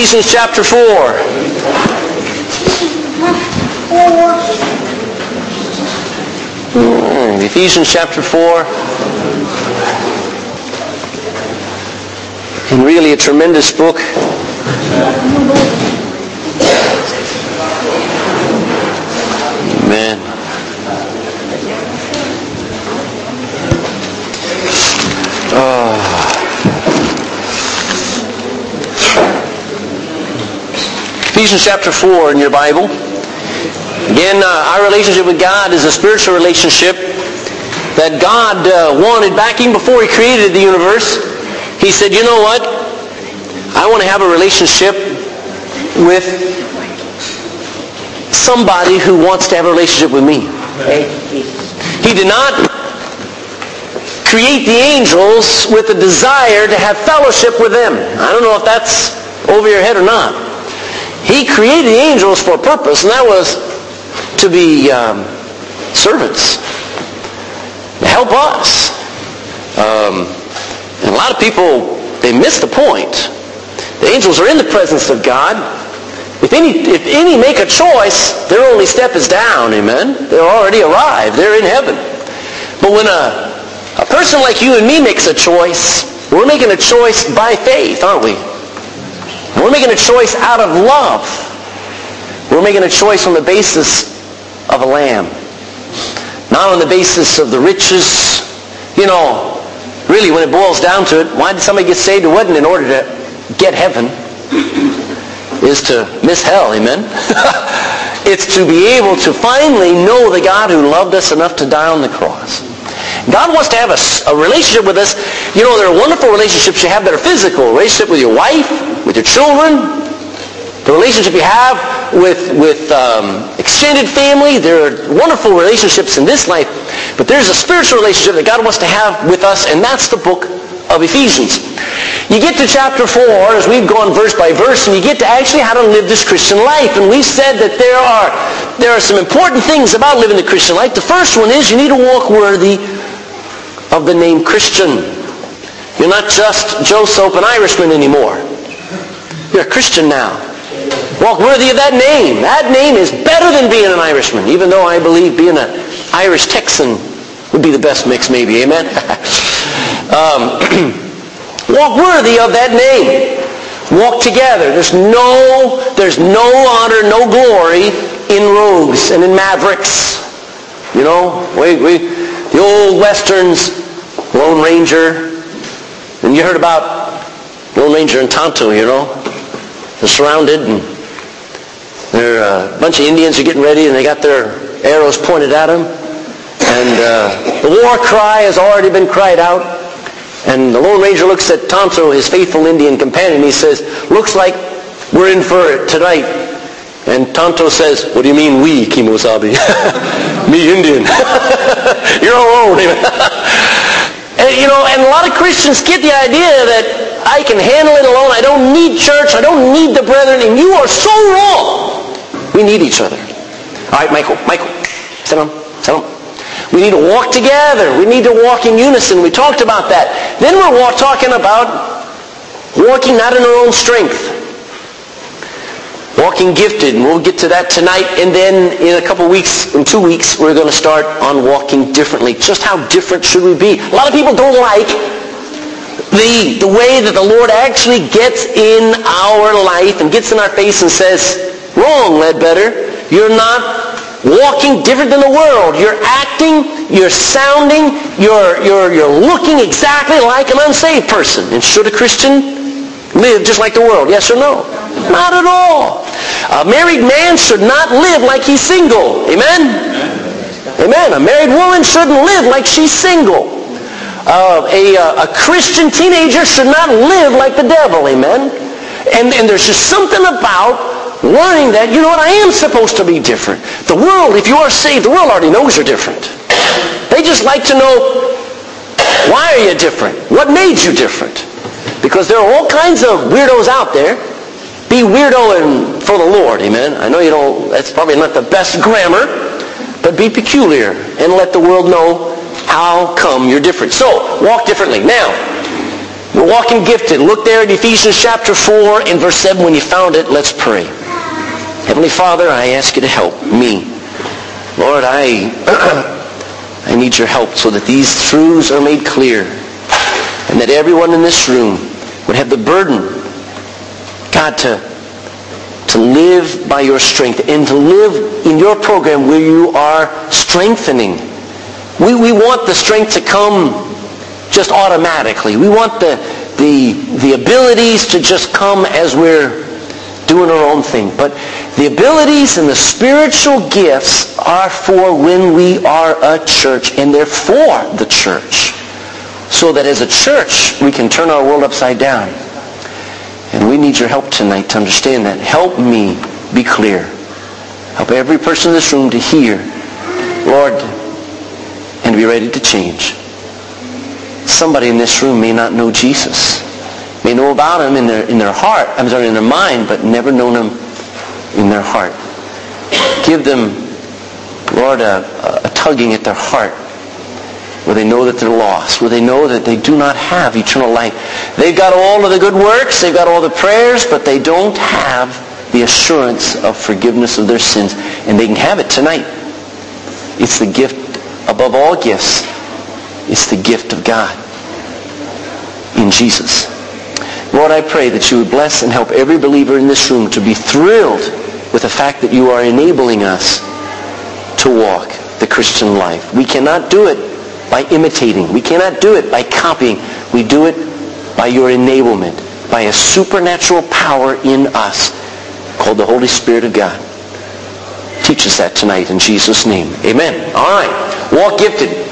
Ephesians chapter 4. Ephesians chapter 4. And really a tremendous book. Amen. Ephesians chapter 4 in your Bible. Again, our relationship with God is a spiritual relationship that God wanted back even before He created the universe. He said, you know what? I want to have a relationship with somebody who wants to have a relationship with me. He did not create the angels with a desire to have fellowship with them. I don't know if that's over your head or not. He created the angels for a purpose, and that was to be servants, to help us. And a lot of people, they miss the point. The angels are in the presence of God. If any make a choice, their only step is down, amen? They're already arrived. They're in heaven. But when a person like you and me makes a choice, we're making a choice by faith, aren't we? We're making a choice out of love. We're making a choice on the basis of a lamb. Not on the basis of the riches. You know, really when it boils down to it, why did somebody get saved? It wasn't in order to get heaven. Is to miss hell, amen? It's to be able to finally know the God who loved us enough to die on the cross. God wants to have a relationship with us. You know, there are wonderful relationships you have that are physical. A relationship with your wife, with your children, the relationship you have with extended family. There are wonderful relationships in this life. But there's a spiritual relationship that God wants to have with us, and that's the book of Ephesians. You get to chapter 4, as we've gone verse by verse, and you get to actually how to live this Christian life. And we've said that there are some important things about living the Christian life. The first one is you need to walk worthy of the name Christian. You're not just Joe Soap, an Irishman anymore. You're a Christian now. Walk worthy of that name. That name is better than being an Irishman, even though I believe being an Irish Texan would be the best mix maybe. Amen? Walk worthy of that name. Walk together. There's no honor, no glory in rogues and in mavericks. You know, the old westerns, Lone Ranger. And you heard about Lone Ranger and Tonto, you know. They're surrounded, and a bunch of Indians are getting ready, and they got their arrows pointed at them. And the war cry has already been cried out. And the Lone Ranger looks at Tonto, his faithful Indian companion, and he says, looks like we're in for it tonight. And Tonto says, what do you mean we, Kimosabe? Me, Indian. You're alone. And a lot of Christians get the idea that I can handle it alone. I don't need church. I don't need the brethren. And you are so wrong. We need each other. All right, Michael, sit down. We need to walk together. We need to walk in unison. We talked about that. Then we're talking about walking not in our own strength. Walking gifted, and we'll get to that tonight. And then in in 2 weeks, we're going to start on walking differently. Just how different should we be? A lot of people don't like the way that the Lord actually gets in our life and gets in our face and says, wrong, Ledbetter. You're not walking different than the world. You're acting, you're sounding, you're looking exactly like an unsaved person. And should a Christian live just like the world? Yes or no? Not at all. A married man should not live like he's single. Amen? Amen. A married woman shouldn't live like she's single. A Christian teenager should not live like the devil. Amen? And there's just something about learning that, you know what, I am supposed to be different. The world, if you are saved, the world already knows you're different. They just like to know, why are you different? What made you different? Because there are all kinds of weirdos out there. Be weirdo for the Lord, amen? I know you don't, that's probably not the best grammar, but be peculiar and let the world know how come you're different. So, walk differently. Now, We're walking gifted. Look there at Ephesians chapter 4 and verse 7. When you found it, let's pray. Heavenly Father, I ask you to help me. Lord, I need your help so that these truths are made clear and that everyone in this room would have the burden, God, to live by your strength and to live in your program where you are strengthening. We want the strength to come just automatically. We want the abilities to just come as we're doing our own thing. But the abilities and the spiritual gifts are for when we are a church, and they're for the church. So that as a church, we can turn our world upside down. And we need your help tonight to understand that. Help me be clear. Help every person in this room to hear, Lord, and be ready to change. Somebody in this room may not know Jesus. May know about him in their heart, in their mind, but never known him in their heart. Give them, Lord, a tugging at their heart where they know that they're lost, where they know that they do not have eternal life. They've got all of the good works, they've got all the prayers, but they don't have the assurance of forgiveness of their sins. And they can have it tonight. It's the gift above all gifts. It's the gift of God in Jesus. Lord, I pray that you would bless and help every believer in this room to be thrilled with the fact that you are enabling us to walk the Christian life. We cannot do it by imitating. We cannot do it by copying. We do it by your enablement, by a supernatural power in us called the Holy Spirit of God. Teach us that tonight in Jesus' name. Amen. All right. Walk gifted.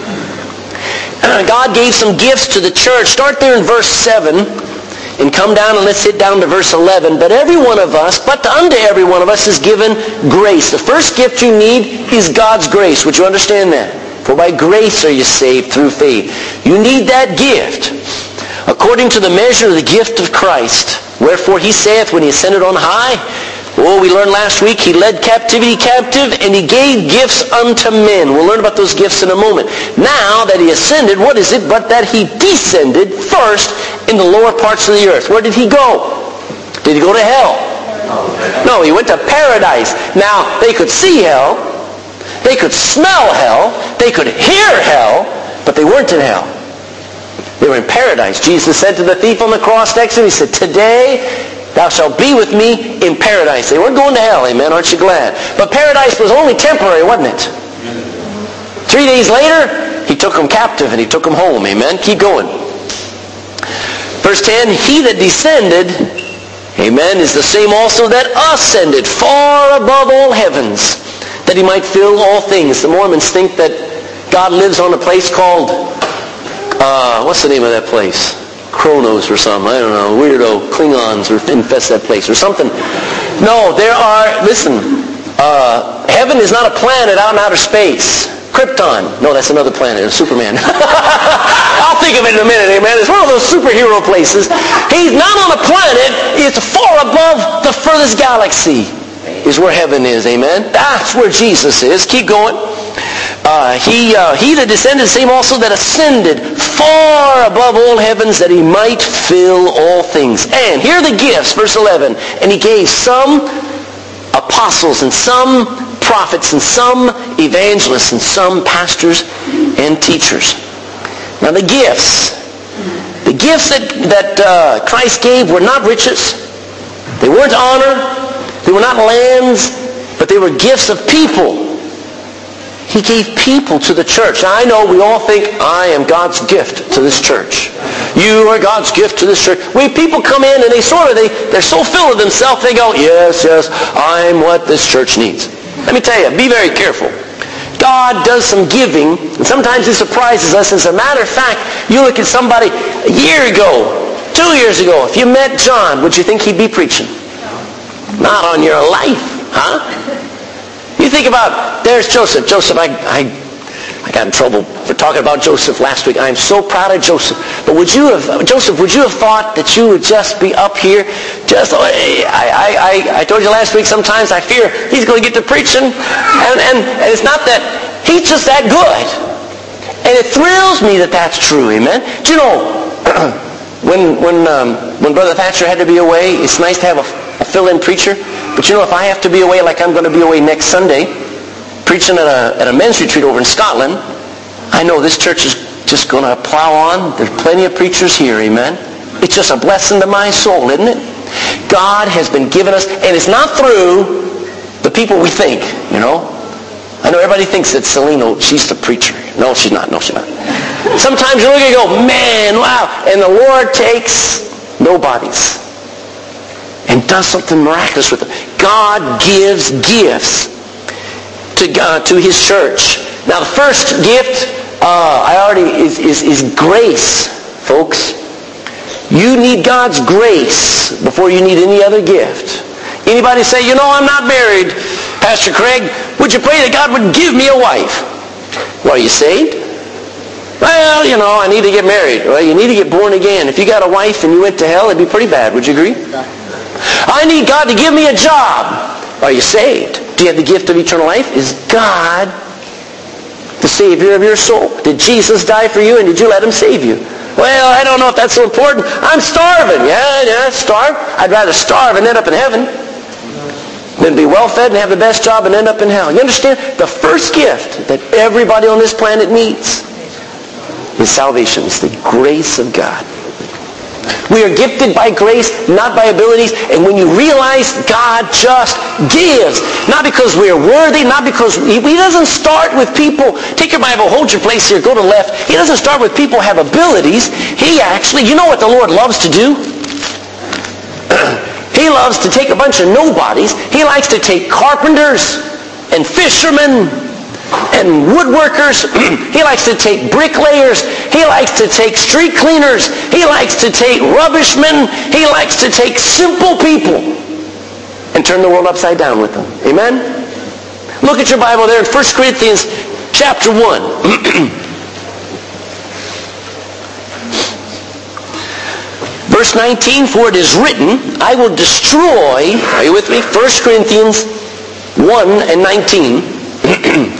God gave some gifts to the church. Start there in verse 7 and come down and let's hit down to verse 11. But unto every one of us is given grace. The first gift you need is God's grace. Would you understand that? For by grace are you saved through faith. You need that gift. According to the measure of the gift of Christ. Wherefore he saith when he ascended on high, we learned last week, he led captivity captive, and he gave gifts unto men. We'll learn about those gifts in a moment. Now that he ascended, what is it but that he descended first in the lower parts of the earth? Where did he go? Did he go to hell? No, he went to paradise. Now, they could see hell, they could smell hell, they could hear hell, but they weren't in hell. They were in paradise. Jesus said to the thief on the cross next to him, he said, today thou shalt be with me in paradise. They weren't going to hell, amen, aren't you glad? But paradise was only temporary, wasn't it? 3 days later, he took them captive and he took them home, amen. Keep going. Verse 10, he that descended, amen, is the same also that ascended far above all heavens, that he might fill all things. The Mormons think that God lives on a place called, what's the name of that place? Kronos or something, I don't know, weirdo Klingons or infest that place or something. No, heaven is not a planet out in outer space. Krypton. No, that's another planet, Superman. I'll think of it in a minute, amen. It's one of those superhero places. He's not on a planet, it's far above the furthest galaxy is where heaven is, amen. That's where Jesus is. Keep going. He that descended, the same also that ascended far above all heavens, that he might fill all things. And here are the gifts, verse 11. And he gave some apostles, and some prophets, and some evangelists, and some pastors and teachers. Now the gifts that Christ gave were not riches. They weren't honor. They were not lands, but they were gifts of people. He gave people to the church. Now, I know we all think, I am God's gift to this church. You are God's gift to this church. People come in and they're so filled with themselves, they go, yes, I'm what this church needs. Let me tell you, be very careful. God does some giving, and sometimes he surprises us. As a matter of fact, you look at somebody a year ago, 2 years ago, if you met John, would you think he'd be preaching? Not on your life, huh? You think about, there's Joseph. Joseph, I got in trouble for talking about Joseph last week. I'm so proud of Joseph. But would you have thought that you would just be up here? I told you last week, sometimes I fear he's going to get to preaching. And it's not that, he's just that good. And it thrills me that that's true, amen? Do you know, When Brother Thatcher had to be away, it's nice to have a fill-in preacher. But you know, if I have to be away like I'm going to be away next Sunday, preaching at a men's retreat over in Scotland, I know this church is just going to plow on. There's plenty of preachers here, amen? It's just a blessing to my soul, isn't it? God has been given us, and it's not through the people we think, you know. I know everybody thinks that Selena, she's the preacher. No, she's not. No, she's not. Sometimes you look and go, man, wow. And the Lord takes nobodies and does something miraculous with them. God gives gifts to His church. Now, the first gift, is grace, folks. You need God's grace before you need any other gift. Anybody say, you know, I'm not married, Pastor Craig. Would you pray that God would give me a wife? Well, are you saved? Well, you know, I need to get married. Well, you need to get born again. If you got a wife and you went to hell, it'd be pretty bad. Would you agree? I need God to give me a job. Are you saved? Do you have the gift of eternal life? Is God the Savior of your soul? Did Jesus die for you, and did you let Him save you? Well, I don't know if that's so important. I'm starving. Yeah, starve. I'd rather starve and end up in heaven than be well-fed and have the best job and end up in hell. You understand? The first gift that everybody on this planet needs is salvation. It's the grace of God. We are gifted by grace, not by abilities. And when you realize God just gives, not because we are worthy, not because He doesn't start with people. Take your Bible, hold your place here, go to the left. He doesn't start with people who have abilities. He actually, you know what the Lord loves to do? He loves to take a bunch of nobodies. He likes to take carpenters and fishermen and woodworkers. He likes to take bricklayers. He likes to take street cleaners. He likes to take rubbish men. He likes to take simple people and turn the world upside down with them. Amen? Look at your Bible there in 1 Corinthians chapter 1. Verse 19, for it is written, I will destroy, are you with me? 1 Corinthians 1 and 19.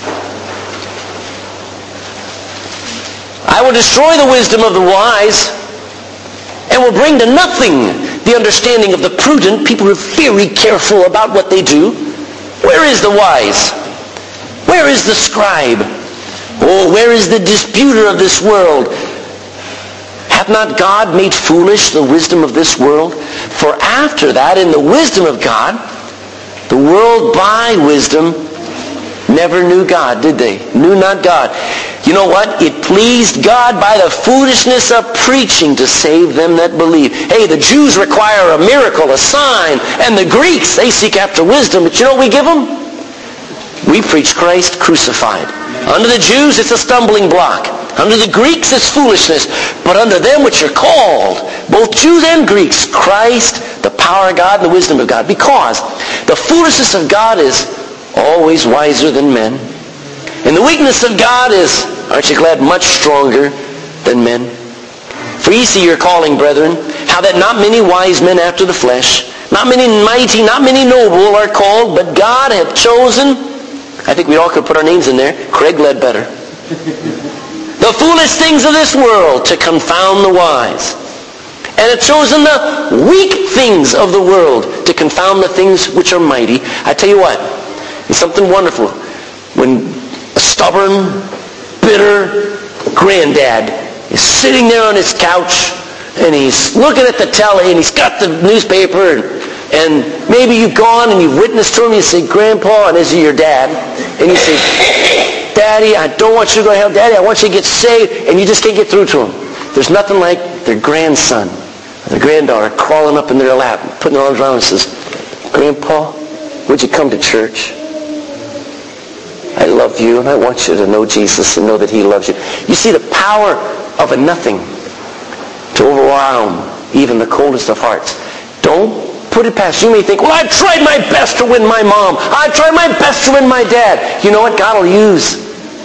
I will destroy the wisdom of the wise and will bring to nothing the understanding of the prudent. People are very careful about what they do. Where is the wise? Where is the scribe? Oh, where is the disputer of this world? Hath not God made foolish the wisdom of this world? For after that, in the wisdom of God, the world by wisdom never knew God, did they? Knew not God. You know what? It pleased God by the foolishness of preaching to save them that believe. Hey, the Jews require a miracle, a sign, and the Greeks, they seek after wisdom. But you know what we give them? We preach Christ crucified. Under the Jews, it's a stumbling block. Under the Greeks, it's foolishness. But under them which are called, both Jews and Greeks, Christ, the power of God and the wisdom of God. Because the foolishness of God is always wiser than men. And the weakness of God is, aren't you glad, much stronger than men. For ye see your calling, brethren, how that not many wise men after the flesh, not many mighty, not many noble are called, but God hath chosen, I think we all could put our names in there, Craig Ledbetter. The foolish things of this world to confound the wise. And hath chosen the weak things of the world to confound the things which are mighty. I tell you what, it's something wonderful when a stubborn, bitter granddad is sitting there on his couch and he's looking at the telly and he's got the newspaper and maybe you've gone and you've witnessed to him. You say, Grandpa, and this is your dad, and you say, Daddy, I don't want you to go to hell. Daddy, I want you to get saved, and you just can't get through to him. There's nothing like their grandson or their granddaughter crawling up in their lap, putting their arms around and says, Grandpa, would you come to church? I love you, and I want you to know Jesus and know that He loves you. You see the power of a nothing to overwhelm even the coldest of hearts. Don't put it past. You may think, well, I've tried my best to win my mom. I've tried my best to win my dad. You know what? God will use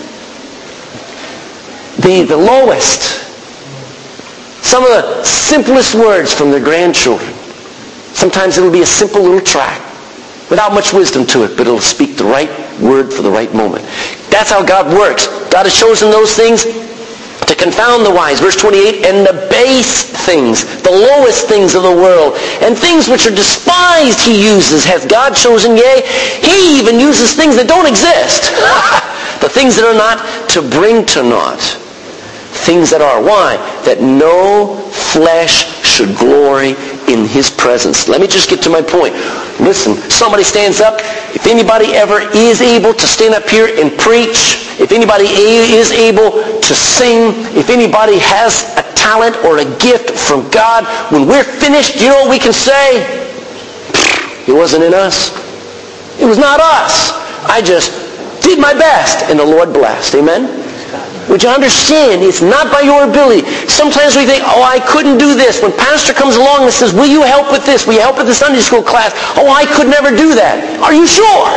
the lowest, some of the simplest words from their grandchildren. Sometimes it'll be a simple little tract without much wisdom to it, but it'll speak the right word for the right moment. That's how God works. God has chosen those things to confound the wise. Verse 28, and the base things, the lowest things of the world, and things which are despised he uses, hath God chosen, yea, he even uses things that don't exist. The things that are not, to bring to naught things that are. Why? That no flesh should glory in his presence. Let me just get to my point. Listen, somebody stands up. If anybody ever is able to stand up here and preach, if anybody is able to sing, if anybody has a talent or a gift from God, when we're finished, you know what we can say? It wasn't in us. It was not us. I just did my best, and the Lord blessed. Amen? Would you understand? It's not by your ability. Sometimes we think, oh, I couldn't do this. When pastor comes along and says, will you help with this? Will you help with the Sunday school class? Oh, I could never do that. Are you sure?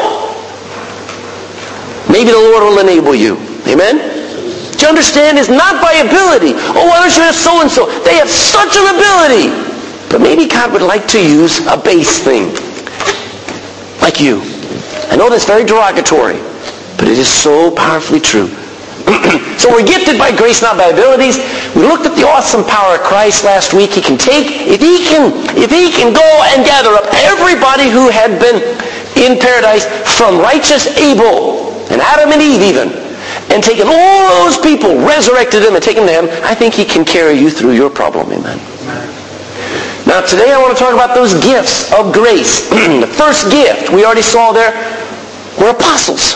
Maybe the Lord will enable you. Amen? Do you understand? It's not by ability. Oh, why don't you have so-and-so? They have such an ability. But maybe God would like to use a base thing. Like you. I know that's very derogatory, but it is so powerfully true. So we're gifted by grace, not by abilities. We looked at the awesome power of Christ last week. He can take, if he can go and gather up everybody who had been in paradise from righteous Abel and Adam and Eve even, and taken all those people, resurrected them and taken them to heaven, I think he can carry you through your problem. Amen. Now today I want to talk about those gifts of grace. The first gift we already saw there were apostles.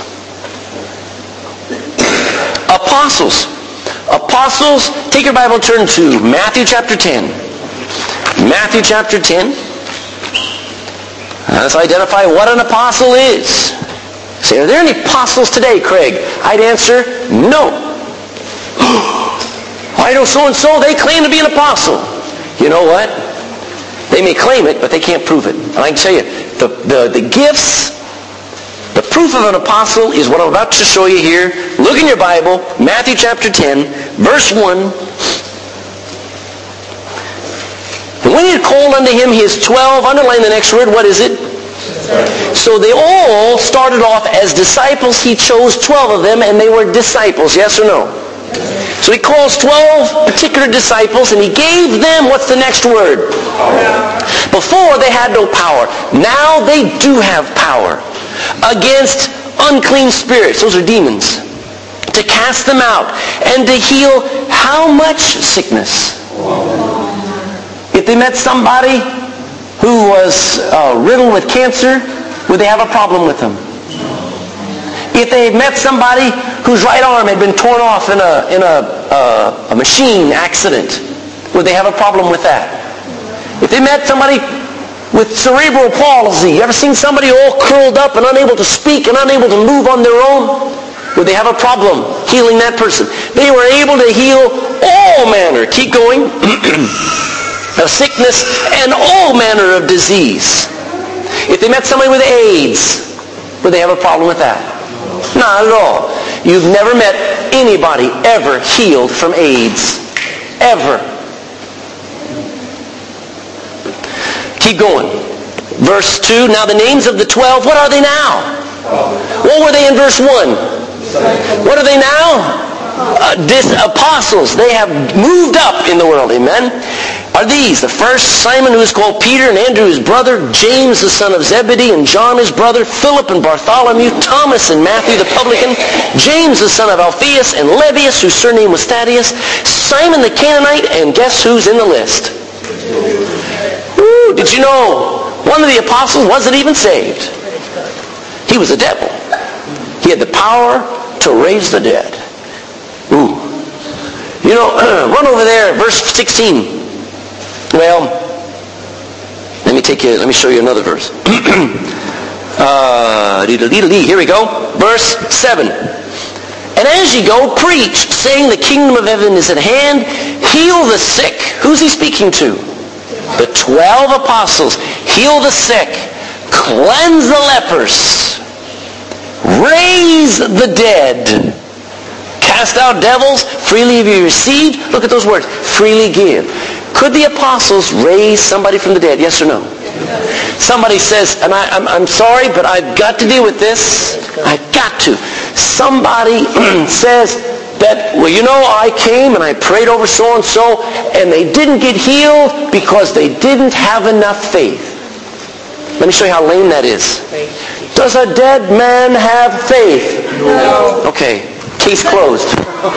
Apostles. Apostles, take your Bible and turn to Matthew chapter 10. Matthew chapter 10. Let's identify what an apostle is. Say, are there any apostles today, Craig? I'd answer, no. I know so-and-so, they claim to be an apostle. You know what? They may claim it, but they can't prove it. And I can tell you, the gifts, the proof of an apostle is what I'm about to show you here. Look in your Bible, Matthew chapter 10, verse 1. And when he had called unto him his 12, underline the next word, what is it? So they all started off as disciples. He chose 12 of them, and they were disciples, yes or no? So he calls 12 particular disciples, and he gave them, what's the next word? Before they had no power. Now they do have power against unclean spirits, those are demons, to cast them out and to heal how much sickness? If they met somebody who was riddled with cancer, would they have a problem with them? If they met somebody whose right arm had been torn off in a machine accident, would they have a problem with that? If they met somebody with cerebral palsy, you ever seen somebody all curled up and unable to speak and unable to move on their own? Would they have a problem healing that person? They were able to heal all manner, keep going, of sickness and all manner of disease. If they met somebody with AIDS, would they have a problem with that? Not at all. You've never met anybody ever healed from AIDS. Ever. Keep going. Verse 2, now the names of the 12, what are they now? What were they in verse 1? What are they now? Apostles. They have moved up in the world. Amen. Are these the first? Simon, who is called Peter, and Andrew his brother, James the son of Zebedee, and John his brother, Philip and Bartholomew, Thomas and Matthew the publican, James the son of Alphaeus, and Lebbaeus, whose surname was Thaddeus, Simon the Canaanite, and guess who's in the list? Woo, did you know one of the apostles wasn't even saved? He was a devil. He had the power to raise the dead. Ooh. You know, run over there, verse 16. Well, let me show you another verse. Here we go. Verse 7. And as ye go, preach, saying the kingdom of heaven is at hand. Heal the sick. Who's he speaking to? The 12 apostles. Heal the sick. Cleanse the lepers. Raise the dead. Cast out devils. Freely have you received. Look at those words. Freely give. Could the apostles raise somebody from the dead? Yes or no? Somebody says, and I'm sorry, but I've got to deal with this. I've got to. Somebody says, that, well, you know, I came and I prayed over so-and-so, and they didn't get healed because they didn't have enough faith. Let me show you how lame that is. Does a dead man have faith? No. Okay, case closed.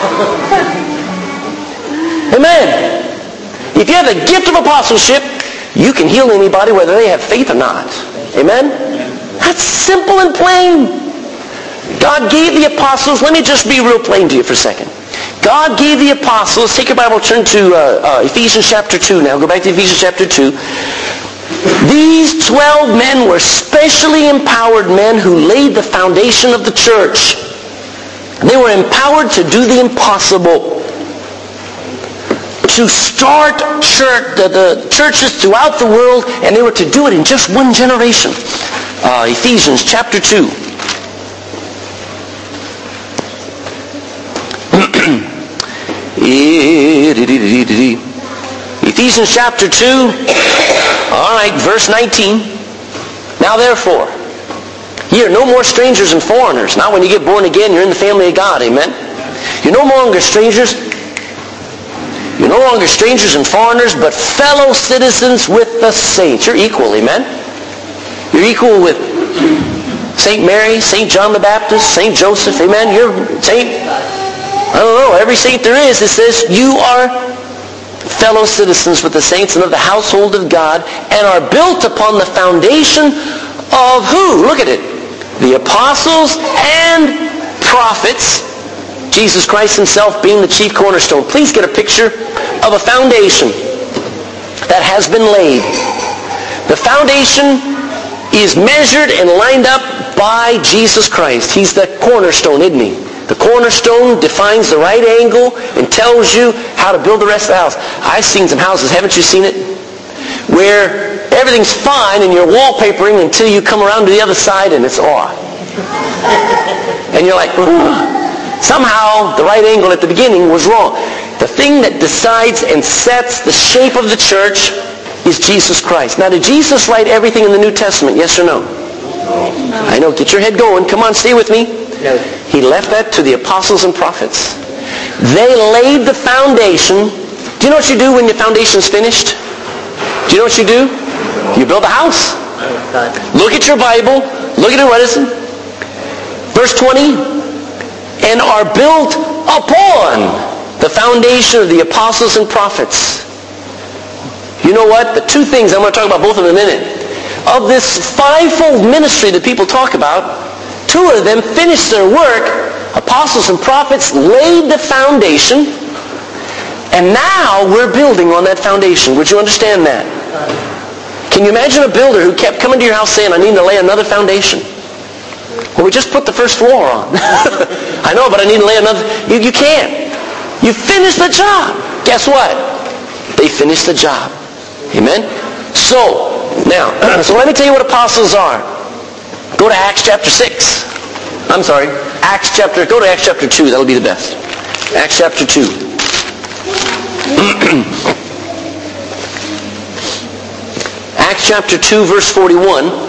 Amen. If you have the gift of apostleship, you can heal anybody whether they have faith or not. Amen? That's simple and plain. God gave the apostles, let me just be real plain to you for a second. God gave the apostles, take your Bible, turn to Ephesians chapter 2 now. Go back to Ephesians chapter 2. These 12 men were specially empowered men who laid the foundation of the church. They were empowered to do the impossible. To start the churches throughout the world, and they were to do it in just one generation. Ephesians chapter 2. Ephesians chapter 2. All right, verse 19. Now therefore, ye are no more strangers and foreigners. Now when you get born again, you're in the family of God. Amen. You're no longer strangers. You're no longer strangers and foreigners, but fellow citizens with the saints. You're equal, amen? You're equal with St. Mary, St. John the Baptist, St. Joseph, amen? You're Saint, I don't know, every saint there is, it says, you are fellow citizens with the saints and of the household of God, and are built upon the foundation of who? Look at it. The apostles and prophets, Jesus Christ himself being the chief cornerstone. Please get a picture of a foundation that has been laid. The foundation is measured and lined up by Jesus Christ. He's the cornerstone, isn't he? The cornerstone defines the right angle and tells you how to build the rest of the house. I've seen some houses, haven't you seen it? Where everything's fine and you're wallpapering until you come around to the other side and it's off. And you're like, ugh. Somehow the right angle at the beginning was wrong. The thing that decides and sets the shape of the church is Jesus Christ. Now, did Jesus write everything in the New Testament? Yes or no? No. I know. Get your head going. Come on, stay with me. No. He left that to the apostles and prophets. They laid the foundation. Do you know what you do when your foundation's finished? Do you know what you do? You build a house. Look at your Bible. Look at it. What is it? Verse 20. And are built upon the foundation of the apostles and prophets. You know what? The two things, I'm going to talk about both of them in a minute. Of this fivefold ministry that people talk about, two of them finished their work. Apostles and prophets laid the foundation, and now we're building on that foundation. Would you understand that? Can you imagine a builder who kept coming to your house saying, I need to lay another foundation? Well, we just put the first floor on. I know, but I need to lay another. You can't. You finished the job. Guess what? They finished the job. Amen? So, now, so let me tell you what apostles are. Go to Acts chapter 6. I'm sorry. Go to Acts chapter 2. That'll be the best. Acts chapter 2. Acts chapter 2, verse 41.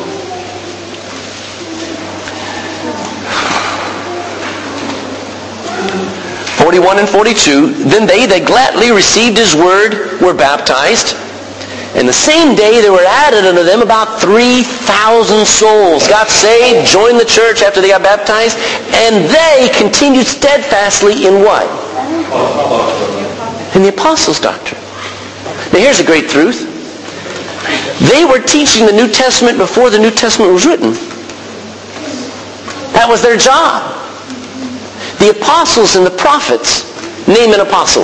41 and 42, then they that gladly received his word were baptized. And the same day there were added unto them about 3,000 souls. Got saved, joined the church after they got baptized, and they continued steadfastly in what? In the apostles' doctrine. Now here's a great truth. They were teaching the New Testament before the New Testament was written. That was their job. The apostles and the prophets, name an apostle.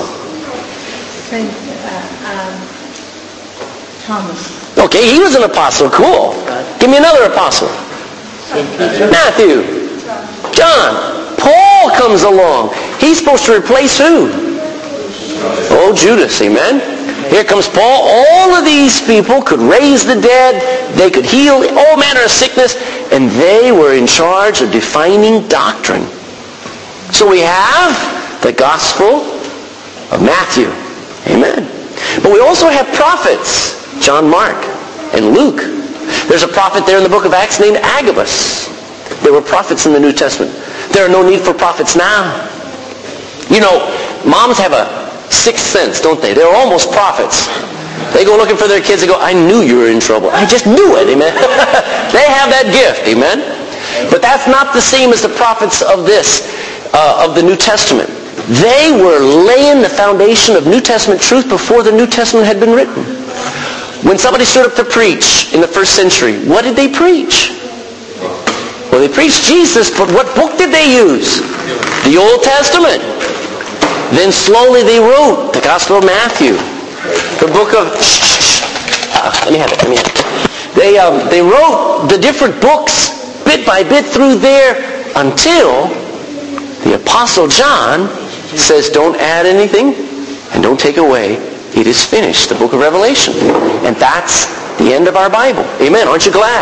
Thomas. Okay, he was an apostle. Cool. Give me another apostle. Matthew. John. Paul comes along. He's supposed to replace who? Oh, Judas. Amen. Here comes Paul. All of these people could raise the dead. They could heal all manner of sickness. And they were in charge of defining doctrine. So we have the Gospel of Matthew. Amen. But we also have prophets. John Mark and Luke. There's a prophet there in the book of Acts named Agabus. There were prophets in the New Testament. There are no need for prophets now. You know, moms have a sixth sense, don't they? They're almost prophets. They go looking for their kids and go, I knew you were in trouble. I just knew it, amen. They have that gift, amen. But that's not the same as the prophets of the New Testament. They were laying the foundation of New Testament truth before the New Testament had been written. When somebody stood up to preach in the first century, what did they preach? Well, they preached Jesus, but what book did they use? The Old Testament. Then slowly they wrote the Gospel of Matthew, the book of... let me have it. They wrote the different books bit by bit through there until the Apostle John says, don't add anything and don't take away. It is finished, the book of Revelation. And that's the end of our Bible. Amen. Aren't you glad?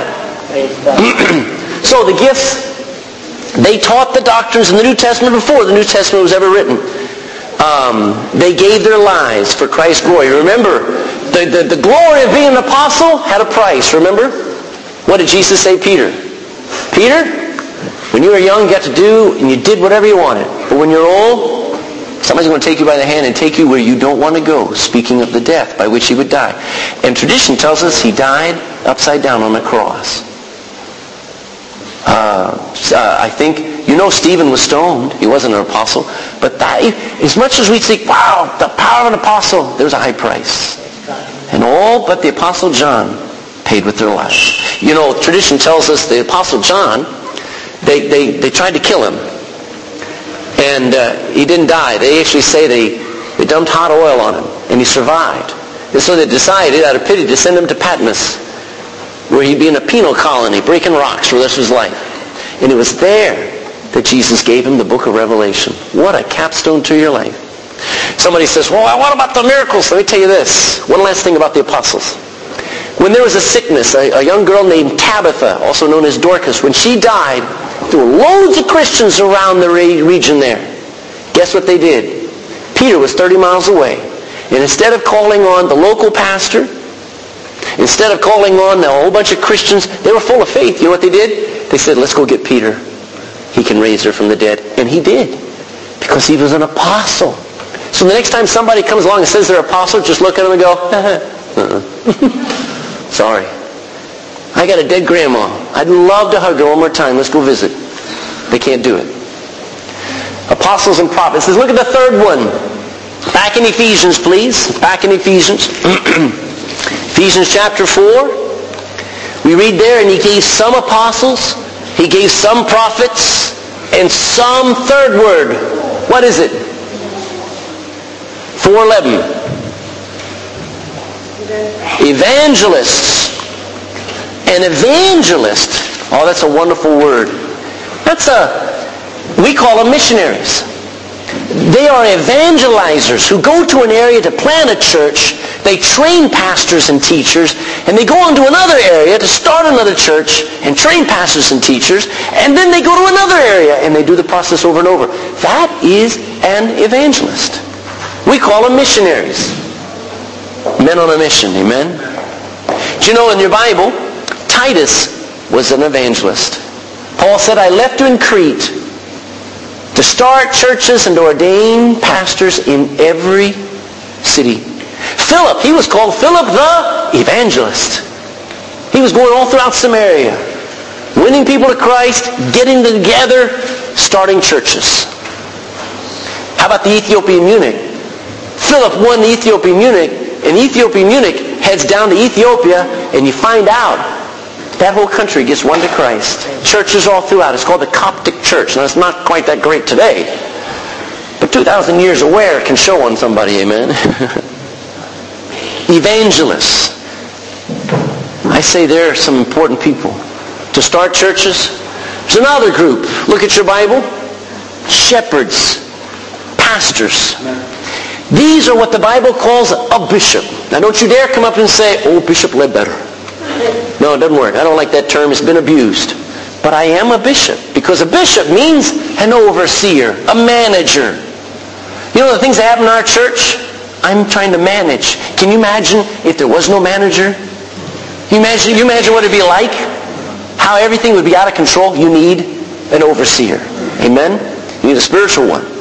So the gifts, they taught the doctrines in the New Testament before the New Testament was ever written. They gave their lives for Christ's glory. Remember, the glory of being an apostle had a price, remember? What did Jesus say, Peter? Peter, when you were young, you got to do, and you did whatever you wanted. But when you're old, somebody's going to take you by the hand and take you where you don't want to go, speaking of the death by which he would die. And tradition tells us he died upside down on the cross. I think, you know, Stephen was stoned. He wasn't an apostle. But that, as much as we think, wow, the power of an apostle, there was a high price. And all but the Apostle John paid with their lives. You know, tradition tells us the Apostle John, they tried to kill him. And he didn't die. They actually say they dumped hot oil on him, and he survived. And so they decided, out of pity, to send him to Patmos, where he'd be in a penal colony, breaking rocks for the rest of his life. And it was there that Jesus gave him the book of Revelation. What a capstone to your life. Somebody says, well, what about the miracles? Let me tell you this. One last thing about the apostles. When there was a sickness, a young girl named Tabitha, also known as Dorcas, when she died, there were loads of Christians around the region there. Guess what they did? Peter was 30 miles away. And instead of calling on the local pastor, instead of calling on a whole bunch of Christians, they were full of faith. You know what they did? They said, let's go get Peter. He can raise her from the dead. And he did. Because he was an apostle. So the next time somebody comes along and says they're an apostle, just look at them and go, sorry. I got a dead grandma. I'd love to hug her one more time. Let's go visit. They can't do it. Apostles and prophets. Let's look at the third one. Back in Ephesians, please. Back in Ephesians. Ephesians chapter 4. We read there, and he gave some apostles, he gave some prophets, and some, third word. What is it? 4:11. Evangelists. An evangelist. Oh, that's a wonderful word. We call them missionaries. They are evangelizers who go to an area to plant a church. They train pastors and teachers, and they go on to another area to start another church and train pastors and teachers, and then they go to another area and they do the process over and over. That is an evangelist. We call them missionaries. Men on a mission, amen? Do you know in your Bible, Titus was an evangelist. Paul said, I left you in Crete to start churches and to ordain pastors in every city. Philip, he was called Philip the Evangelist. He was going all throughout Samaria, winning people to Christ, getting them together, starting churches. How about the Ethiopian eunuch? Philip won the Ethiopian eunuch, and the Ethiopian eunuch heads down to Ethiopia, and you find out that whole country gets won to Christ. Churches all throughout. It's called the Coptic Church. Now, it's not quite that great today, but 2,000 years of wear can show on somebody, amen? Evangelists. I say there are some important people. To start churches, there's another group. Look at your Bible. Shepherds. Pastors. These are what the Bible calls a bishop. Now, don't you dare come up and say, oh, Bishop Ledbetter. No, it doesn't work. I don't like that term. It's been abused. But I am a bishop, because a bishop means an overseer, a manager. You know the things that happen in our church? I'm trying to manage. Can you imagine if there was no manager? You imagine what it'd be like? How everything would be out of control? You need an overseer. Amen? You need a spiritual one.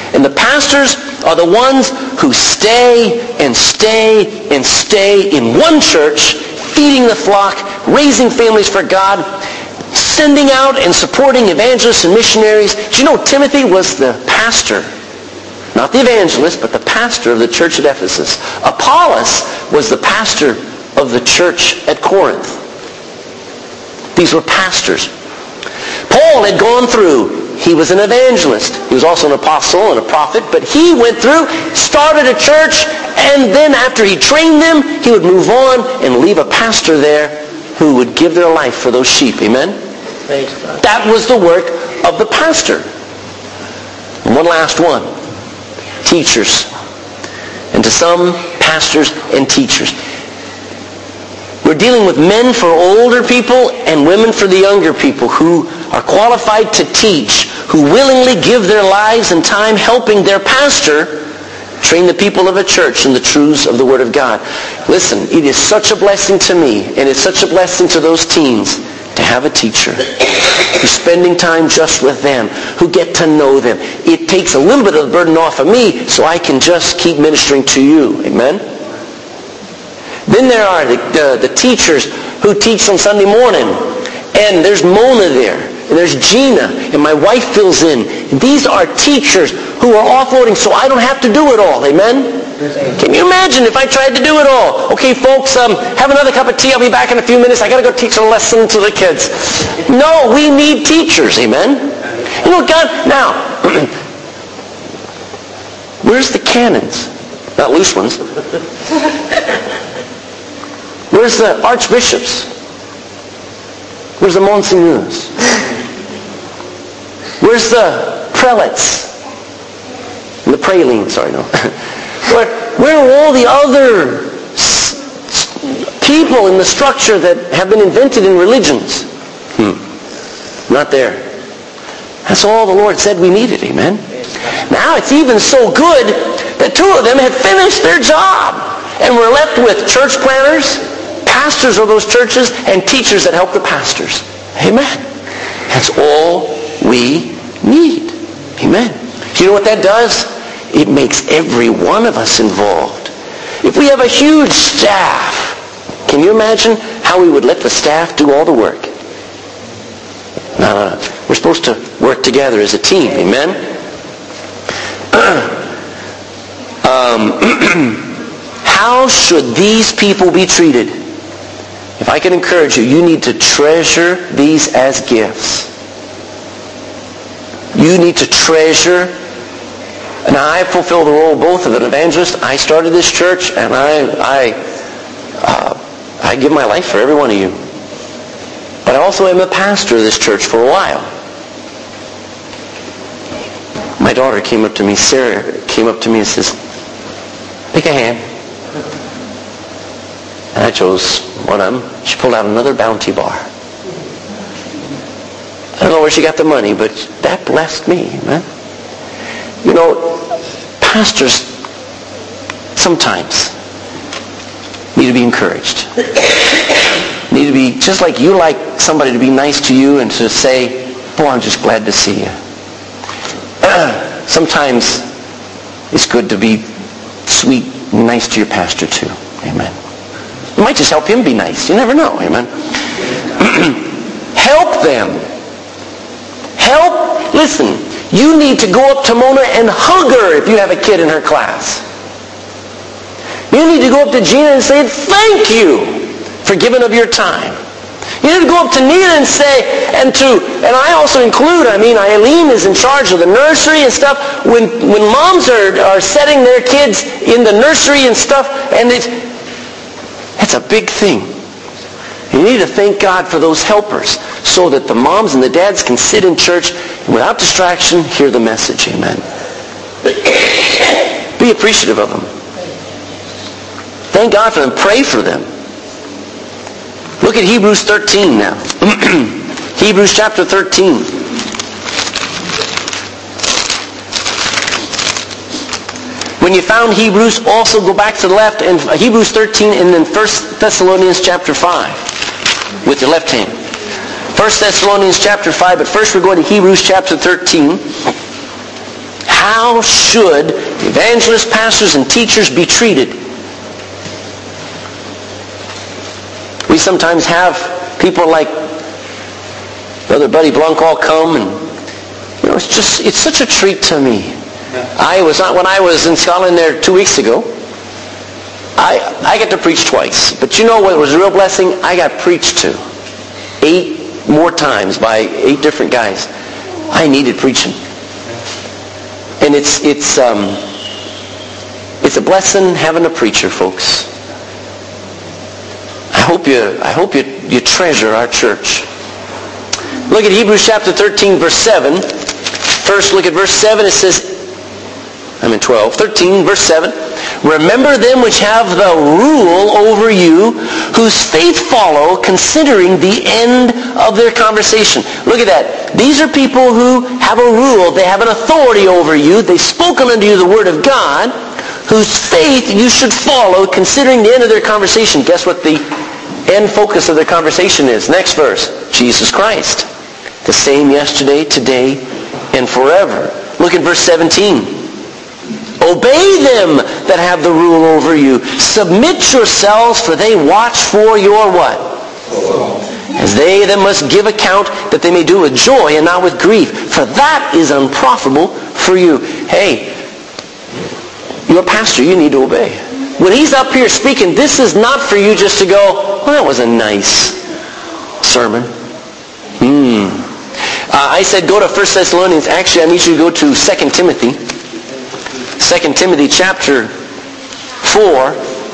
And the pastors are the ones who stay and stay and stay in one church, feeding the flock, raising families for God, sending out and supporting evangelists and missionaries. Do you know Timothy was the pastor? Not the evangelist, but the pastor of the church at Ephesus. Apollos was the pastor of the church at Corinth. These were pastors. Paul had gone through. He was an evangelist. He was also an apostle and a prophet, but he went through, started a church, and then after he trained them, he would move on and leave a pastor there who would give their life for those sheep. Amen? That was the work of the pastor. And one last one. Teachers. And to some, pastors and teachers. We're dealing with men for older people and women for the younger people who are qualified to teach, who willingly give their lives and time helping their pastor train the people of a church in the truths of the Word of God. Listen, it is such a blessing to me, and it's such a blessing to those teens to have a teacher who's spending time just with them, who get to know them. It takes a little bit of the burden off of me so I can just keep ministering to you. Amen? Then there are the teachers who teach on Sunday morning. And there's Mona there. And there's Gina. And my wife fills in. And these are teachers who are offloading so I don't have to do it all. Amen? Can you imagine if I tried to do it all? Okay, folks, have another cup of tea. I'll be back in a few minutes. I got to go teach a lesson to the kids. No, we need teachers. Amen? You know, God, now, where's the canons? Not loose ones. Where's the archbishops? Where's the monsignors? Where's the prelates? And the pralines, sorry, no. Where are all the other people in the structure that have been invented in religions? Not there. That's all the Lord said we needed, amen? Now it's even so good that two of them have finished their job. And we're left with church planners, pastors of those churches, and teachers that help the pastors. Amen. That's all we need. Amen. Do you know what that does? It makes every one of us involved. If we have a huge staff, can you imagine how we would let the staff do all the work? No. We're supposed to work together as a team. Amen. How should these people be treated? If I can encourage you, you need to treasure these as gifts. You need to treasure. And I fulfill the role both of an evangelist. I started this church, and I give my life for every one of you. But I also am a pastor of this church for a while. My daughter came up to me, Sarah came up to me and says, "Pick a hand." And I chose one of them. She pulled out another Bounty bar. I don't know where she got the money, but that blessed me, man. You know, pastors sometimes need to be encouraged. Need to be, just like you like somebody to be nice to you and to say, "Oh, I'm just glad to see you." Sometimes it's good to be sweet and nice to your pastor too. Amen. It might just help him be nice. You never know. Amen. Help them. Help. Listen, you need to go up to Mona and hug her if you have a kid in her class. You need to go up to Gina and say, "Thank you for giving of your time." You need to go up to Nina and say, and I also include, Eileen is in charge of the nursery and stuff. When moms are setting their kids in the nursery and stuff, and it's a big thing. You need to thank God for those helpers so that the moms and the dads can sit in church and without distraction hear the message. Amen. Be appreciative of them. Thank God for them. Pray for them. Look at Hebrews 13 now. Hebrews chapter 13. When you found Hebrews, also go back to the left and Hebrews 13 and then 1 Thessalonians chapter 5 with your left hand. 1 Thessalonians chapter 5, but first we're going to Hebrews chapter 13. How should evangelists, pastors, and teachers be treated? We sometimes have people like Brother Buddy Blunkall come, and it's such a treat to me. When I was in Scotland there 2 weeks ago, I got to preach twice. But you know what was a real blessing? I got preached to 8 more times by 8 different guys. I needed preaching. And it's a blessing having a preacher, folks. I hope you treasure our church. Look at Hebrews chapter 13, verse 7. First, look at verse 7. It says, 13, verse 7. Remember them which have the rule over you, whose faith follow, considering the end of their conversation. Look at that. These are people who have a rule. They have an authority over you. They've spoken unto you the word of God, whose faith you should follow, considering the end of their conversation. Guess what the end focus of their conversation is? Next verse. Jesus Christ. The same yesterday, today, and forever. Look at verse 17. Obey them that have the rule over you. Submit yourselves, for they watch for your what? As they that must give account, that they may do with joy and not with grief. For that is unprofitable for you. Hey, you're a pastor, you need to obey. When he's up here speaking, this is not for you just to go, well, that was a nice sermon. I said go to 1 Thessalonians. Actually, I need you to go to 2 Timothy. 2 Timothy chapter 4.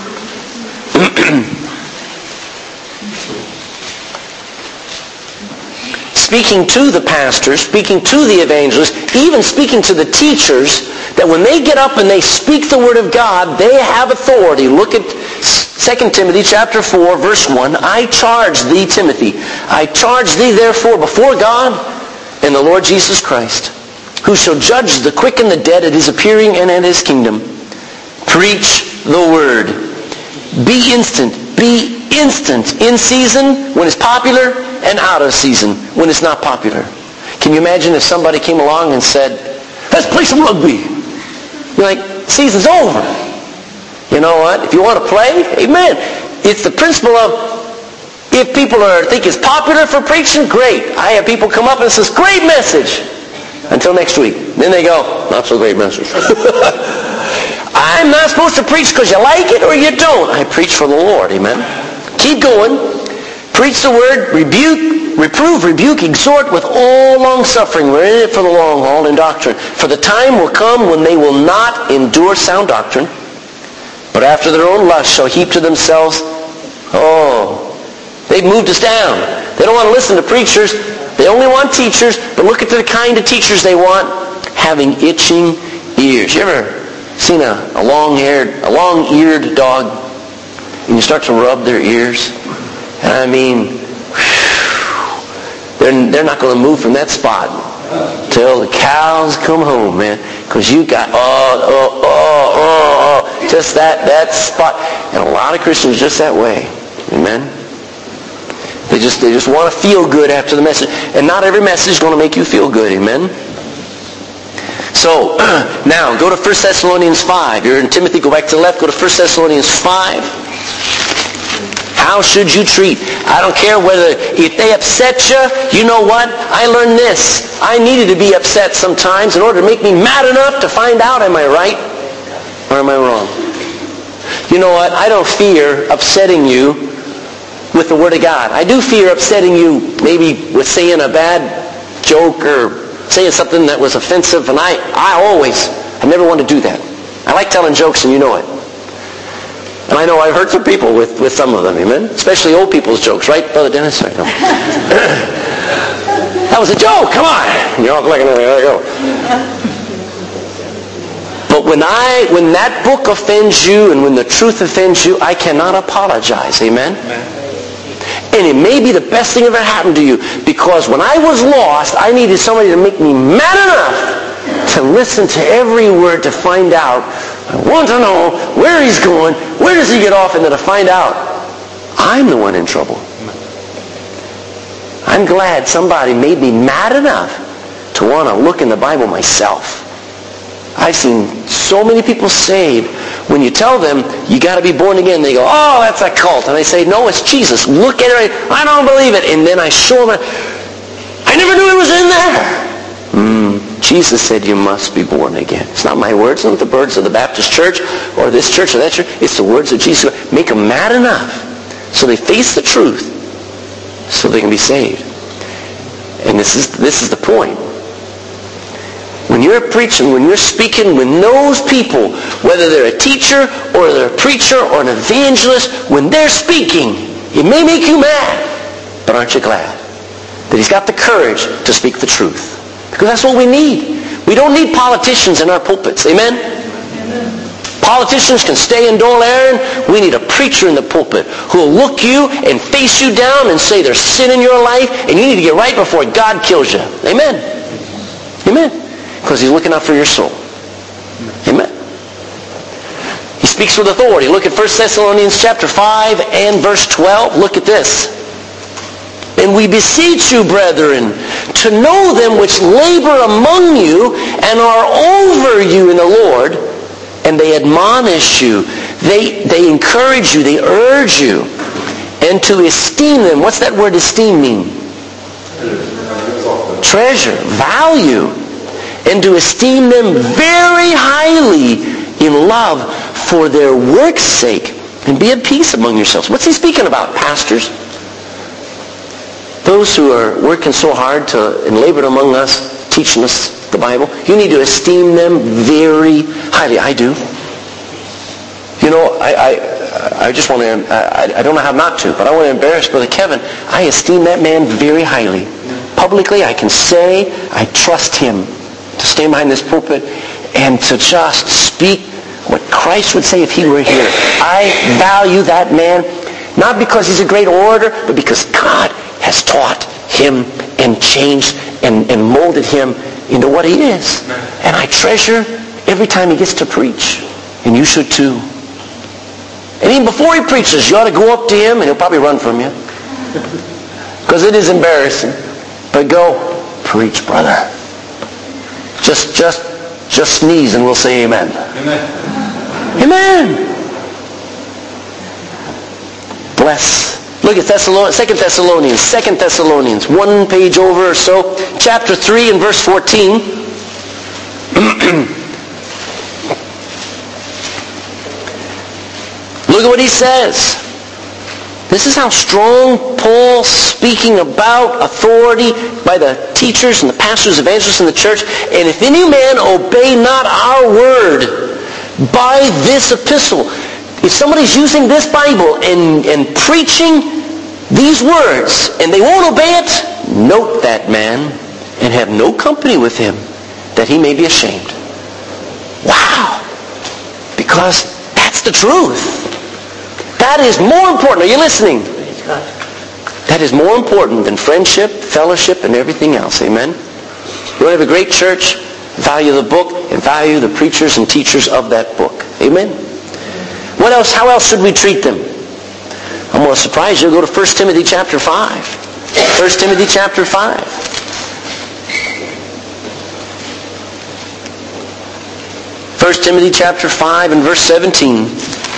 Speaking to the pastors, speaking to the evangelists, even speaking to the teachers, that when they get up and they speak the word of God, they have authority. Look at 2 Timothy chapter 4, verse 1. I charge thee, Timothy, I charge thee therefore before God and the Lord Jesus Christ, who shall judge the quick and the dead at his appearing and at his kingdom. Preach the word. Be instant. Be instant in season when it's popular and out of season when it's not popular. Can you imagine if somebody came along and said, let's play some rugby? You're like, season's over. You know what? If you want to play, amen. It's the principle of, if people think it's popular for preaching, great. I have people come up and says, great message. Until next week. Then they go, not so great message. I'm not supposed to preach because you like it or you don't. I preach for the Lord. Amen. Keep going. Preach the word. Reprove, rebuke, exhort with all long suffering. We're in it for the long haul in doctrine. For the time will come when they will not endure sound doctrine, but after their own lust shall heap to themselves. They've moved us down. They don't want to listen to preachers. They only want teachers, but look at the kind of teachers they want. Having itching ears. You ever seen a long-eared dog, and you start to rub their ears? And I mean, they're not going to move from that spot till the cows come home, man. Because you got, just that spot. And a lot of Christians just that way. Amen. They just want to feel good after the message. And not every message is going to make you feel good. Amen? So, now, go to 1 Thessalonians 5. You're in Timothy, go back to the left. Go to 1 Thessalonians 5. How should you treat? I don't care if they upset you. You know what? I learned this. I needed to be upset sometimes in order to make me mad enough to find out, am I right or am I wrong? You know what? I don't fear upsetting you with the Word of God. I do fear upsetting you maybe with saying a bad joke or saying something that was offensive, and I never want to do that. I like telling jokes, and you know it. And I know I've hurt some people with some of them, amen? Especially old people's jokes, right, Brother Dennis? Sorry, no. That was a joke, come on! You're all looking at me, there you go. But when that book offends you and when the truth offends you, I cannot apologize, amen? And it may be the best thing ever happened to you, because when I was lost, I needed somebody to make me mad enough to listen to every word to find out. I want to know where he's going, where does he get off, and then to find out I'm the one in trouble. I'm glad somebody made me mad enough to want to look in the Bible myself. I've seen so many people saved. When you tell them, you got to be born again, they go, oh, that's a cult. And I say, no, it's Jesus. Look at it. I don't believe it. And then I show them, I never knew it was in there. Jesus said you must be born again. It's not my words, it's not the words of the Baptist church or this church or that church. It's the words of Jesus. Make them mad enough so they face the truth so they can be saved. And this is the point. When you're preaching, when you're speaking, when those people, whether they're a teacher or they're a preacher or an evangelist, when they're speaking, it may make you mad, but aren't you glad that he's got the courage to speak the truth? Because that's what we need. We don't need politicians in our pulpits. Amen? Politicians can stay in Dole Aaron. We need a preacher in the pulpit who will look you and face you down and say there's sin in your life and you need to get right before God kills you. Amen? Amen? Because he's looking out for your soul. Amen? He speaks with authority. Look at 1 Thessalonians chapter 5 and verse 12. Look at this. And we beseech you, brethren, to know them which labor among you and are over you in the Lord, and they admonish you, they encourage you, they urge you, and to esteem them. What's that word esteem mean? Treasure, value. And to esteem them very highly in love for their work's sake, and be at peace among yourselves. What's he speaking about, pastors? Those who are working so hard and labored among us, teaching us the Bible, you need to esteem them very highly. I do. You know, I just want to, I don't know how not to, but I want to embarrass Brother Kevin. I esteem that man very highly. Publicly, I can say I trust him to stand behind this pulpit and to just speak what Christ would say if he were here. I value that man, not because he's a great orator, but because God has taught him and changed and molded him into what he is. And I treasure every time he gets to preach. And you should too. And even before he preaches, you ought to go up to him and he'll probably run from you. Because it is embarrassing. But go, preach, brother. Just sneeze and we'll say amen. Amen. Amen. Bless. Look at 2 Thessalonians, one page over or so, chapter 3 and verse 14. Look at what he says. This is how strong Paul's speaking about authority by the teachers and the pastors, evangelists in the church. And if any man obey not our word by this epistle, if somebody's using this Bible and preaching these words and they won't obey it, note that man and have no company with him, that he may be ashamed. Wow! Because that's the truth. That is more important. Are you listening? That is more important than friendship, fellowship, and everything else. Amen? You want to have a great church? Value the book and value the preachers and teachers of that book. Amen? What else? How else should we treat them? I'm going to surprise you. Go to 1 Timothy chapter 5. 1 Timothy chapter 5. 1 Timothy chapter 5 and verse 17.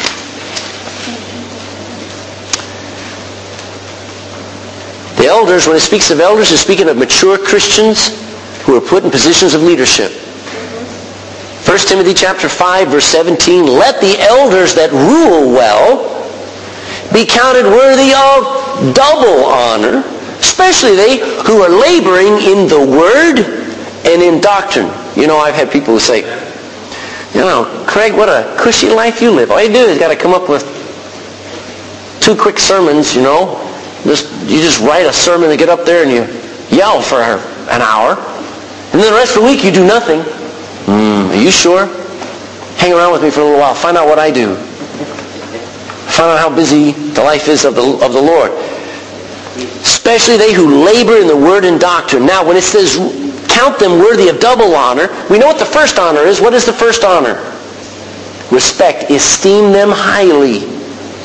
The elders, when it speaks of elders, it's speaking of mature Christians who are put in positions of leadership. 1 Timothy chapter 5, verse 17, let the elders that rule well be counted worthy of double honor, especially they who are laboring in the word and in doctrine. You know, I've had people who say, you know, Craig, what a cushy life you live. All you do is got to come up with 2 quick sermons, you know. You just write a sermon and get up there and you yell for an hour. And then the rest of the week you do nothing. Are you sure? Hang around with me for a little while. Find out what I do. Find out how busy the life is of the Lord. Especially they who labor in the word and doctrine. Now, when it says count them worthy of double honor, we know what the first honor is. What is the first honor? Respect. Esteem them highly.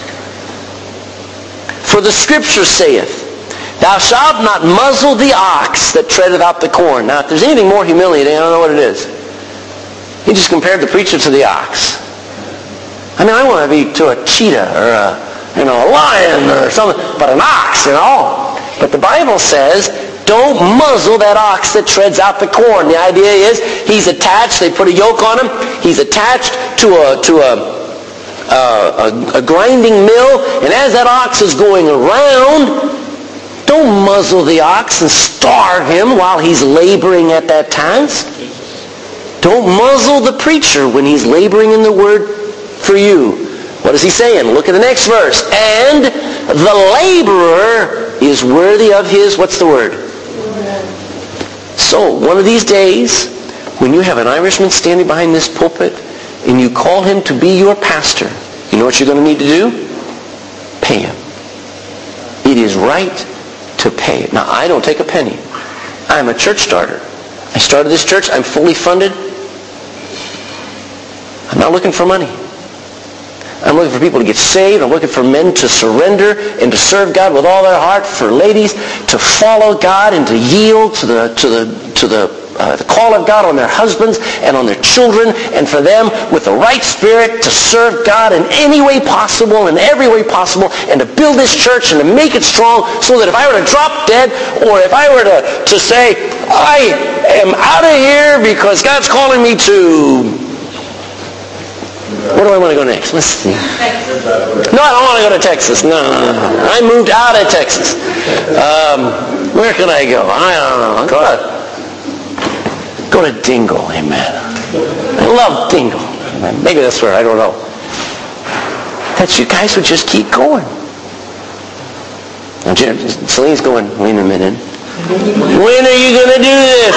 For the Scripture saith, thou shalt not muzzle the ox that treadeth out the corn. Now, if there's anything more humiliating, I don't know what it is. He just compared the preacher to the ox. I mean, I want to be to a cheetah or a lion or something, but an ox, But the Bible says, don't muzzle that ox that treads out the corn. The idea is he's attached. They put a yoke on him. He's attached to a grinding mill, and as that ox is going around, don't muzzle the ox and starve him while he's laboring at that task. Don't muzzle the preacher when he's laboring in the word for you. What is he saying? Look at the next verse. And the laborer is worthy of his, what's the word? So, one of these days, when you have an Irishman standing behind this pulpit and you call him to be your pastor, you know what you're going to need to do? Pay him. It is right to pay. Now, I don't take a penny. I'm a church starter. I started this church. I'm fully funded. I'm not looking for money. I'm looking for people to get saved. I'm looking for men to surrender and to serve God with all their heart. For ladies to follow God and to yield to the call of God on their husbands and on their children, and for them with the right spirit to serve God in any way possible, in every way possible, and to build this church and to make it strong, so that if I were to drop dead, or if I were to say, I am out of here because God's calling me to... Where do I want to go next? Let's see. Texas. No, I don't want to go to Texas. No. I moved out of Texas. Where can I go? I don't know. Go to Dingle. Amen. I love Dingle. Amen. Maybe that's where. I don't know. That you guys would just keep going. And Celine's going, wait a minute. When are you going to do this?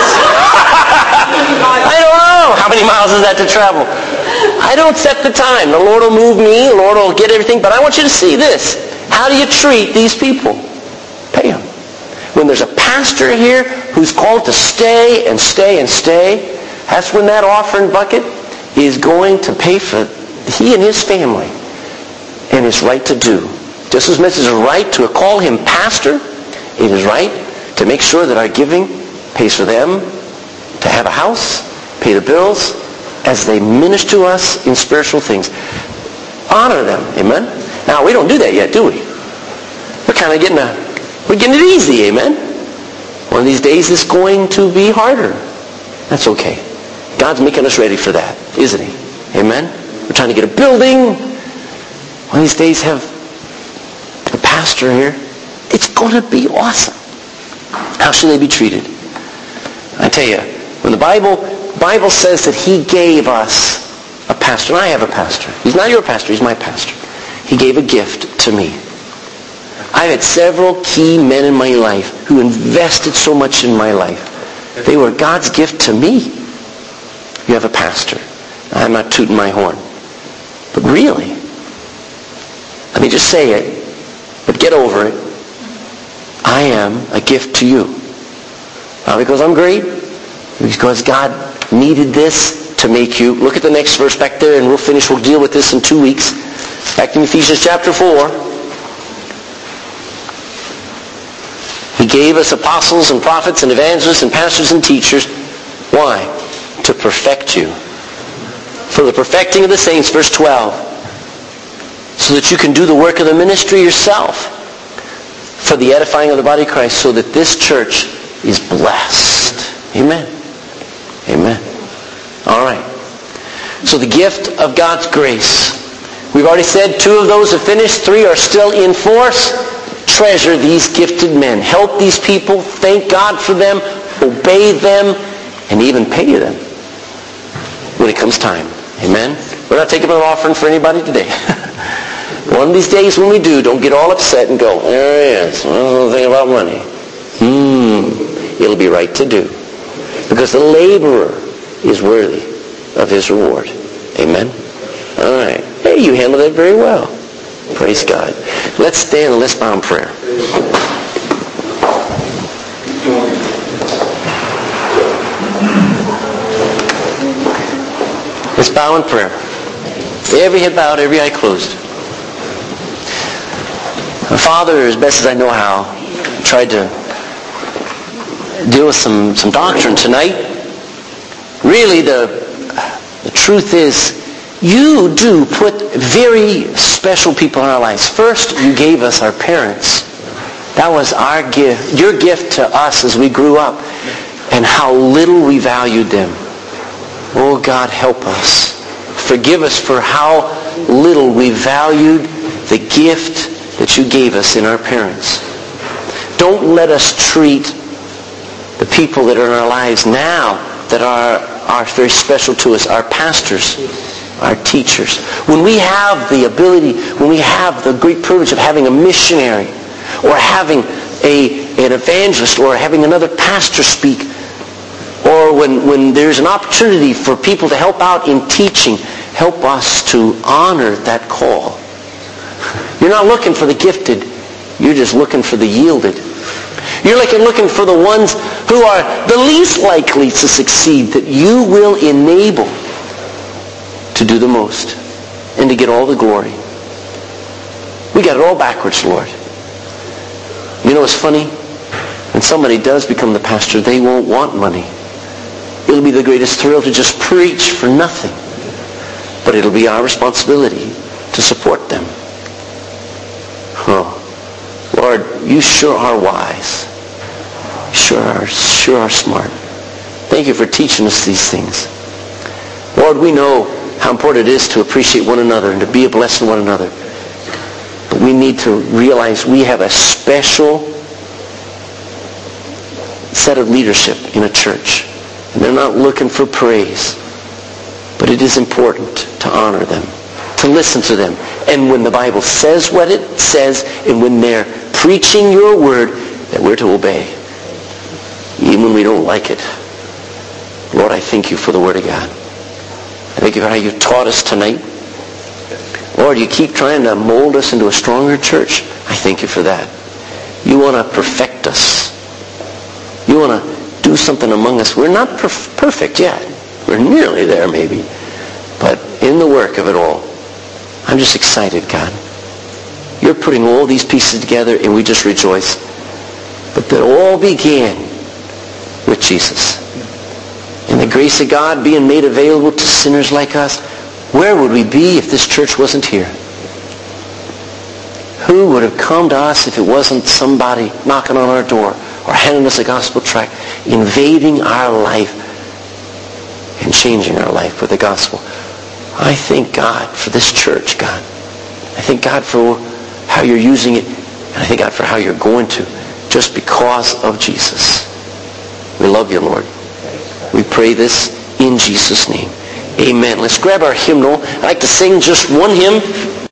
I don't know. How many miles is that to travel? I don't set the time. The Lord will move me. The Lord will get everything. But I want you to see this. How do you treat these people? Pay them. When there's a pastor here who's called to stay and stay and stay, that's when that offering bucket is going to pay for he and his family. And it's right to do. Just as much as it's right to call him pastor, it is right to make sure that our giving pays for them to have a house, pay the bills, as they minister to us in spiritual things. Honor them. Amen? Now, we don't do that yet, do we? We're getting it easy. Amen? One of these days it's going to be harder. That's okay. God's making us ready for that, isn't he? Amen? We're trying to get a building. One of these days have a pastor here. It's going to be awesome. How should they be treated? I tell you, when the Bible says that he gave us a pastor, and I have a pastor. He's not your pastor, he's my pastor. He gave a gift to me. I've had several key men in my life who invested so much in my life. They were God's gift to me. You have a pastor. I'm not tooting my horn. But really, let me just say it, but get over it. I am a gift to you. Not because I'm great, because God needed this to make you. Look at the next verse back there, and we'll deal with this in 2 weeks. Back in Ephesians chapter 4. He gave us apostles and prophets and evangelists and pastors and teachers. Why? To perfect you. For the perfecting of the saints, verse 12. So that you can do the work of the ministry yourself. For the edifying of the body of Christ, so that this church is blessed. Amen. Amen. All right. So the gift of God's grace. We've already said 2 of those have finished. 3 are still in force. Treasure these gifted men. Help these people. Thank God for them. Obey them. And even pay them when it comes time. Amen. We're not taking an offering for anybody today. One of these days when we do, don't get all upset and go, there it is. Well, think about money. It'll be right to do. Because the laborer is worthy of his reward. Amen? All right. Hey, you handled that very well. Praise God. Let's stand and let's bow in prayer. Let's bow in prayer. Every head bowed, every eye closed. Father, as best as I know how, tried to deal with some doctrine tonight. Really, the The truth is, you do put very special people in our lives. First, you gave us our parents. That was our gift, your gift to us as we grew up, and how little we valued them. Oh, God, help us. Forgive us for how little we valued the gift that you gave us in our parents. Don't let us treat the people that are in our lives now that are very special to us, our pastors, our teachers. When we have the ability, when we have the great privilege of having a missionary or having an evangelist or having another pastor speak, or when there's an opportunity for people to help out in teaching, help us to honor that call. You're not looking for the gifted. You're just looking for the yielded. You're looking for the ones who are the least likely to succeed, that you will enable to do the most and to get all the glory. We got it all backwards, Lord. You know what's funny? When somebody does become the pastor, they won't want money. It'll be the greatest thrill to just preach for nothing. But it'll be our responsibility to support them. Oh, Lord, you sure are wise. Sure are smart. Thank you for teaching us these things. Lord, we know how important it is to appreciate one another and to be a blessing to one another. But we need to realize we have a special set of leadership in a church. And they're not looking for praise. But it is important to honor them, to listen to them. And when the Bible says what it says, and when they're preaching your word, that we're to obey. Even when we don't like it. Lord, I thank you for the word of God. I thank you for how you taught us tonight. Lord, you keep trying to mold us into a stronger church. I thank you for that. You want to perfect us. You want to do something among us. We're not perfect yet. We're nearly there, maybe. But in the work of it all, I'm just excited, God. You're putting all these pieces together, and we just rejoice. But that all began with Jesus. And the grace of God being made available to sinners like us. Where would we be if this church wasn't here? Who would have come to us if it wasn't somebody knocking on our door or handing us a gospel tract, invading our life and changing our life with the gospel? I thank God for this church, God. I thank God for how you're using it, and I thank God for how you're going to, just because of Jesus. We love you, Lord. We pray this in Jesus' name. Amen. Let's grab our hymnal. I'd like to sing just one hymn.